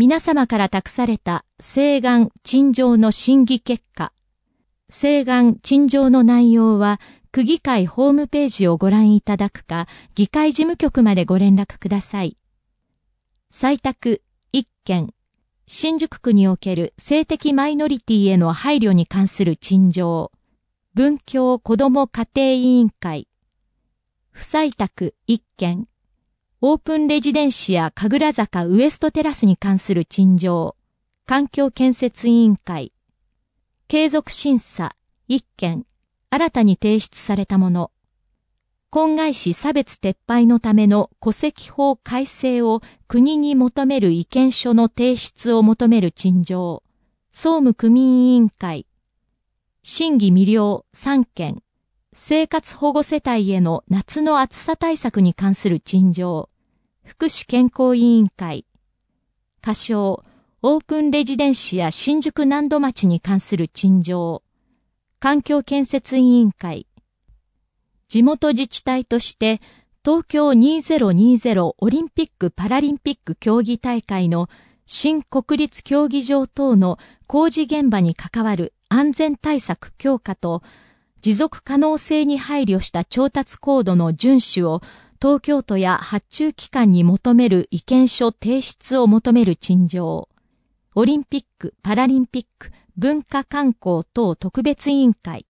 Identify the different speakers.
Speaker 1: 皆様から託された請願陳情の審議結果。請願陳情の内容は、区議会ホームページをご覧いただくか、議会事務局までご連絡ください。採択1件。新宿区における性的マイノリティへの配慮に関する陳情。文教子ども家庭委員会。不採択1件。オープンレジデンシア神楽坂ウエストテラスに関する陳情。環境建設委員会。継続審査1件。新たに提出されたもの。婚外子差別撤廃のための戸籍法改正を国に求める意見書の提出を求める陳情。総務区民委員会。審議未了3件。生活保護世帯への夏の暑さ対策に関する陳情。福祉健康委員会。仮称、オープンレジデンシア新宿南戸町に関する陳情。環境建設委員会。地元自治体として、東京2020オリンピック・パラリンピック競技大会の新国立競技場等の工事現場に関わる安全対策強化と、持続可能性に配慮した調達コードの遵守を東京都や発注機関に求める意見書提出を求める陳情。オリンピック・パラリンピック文化観光等特別委員会。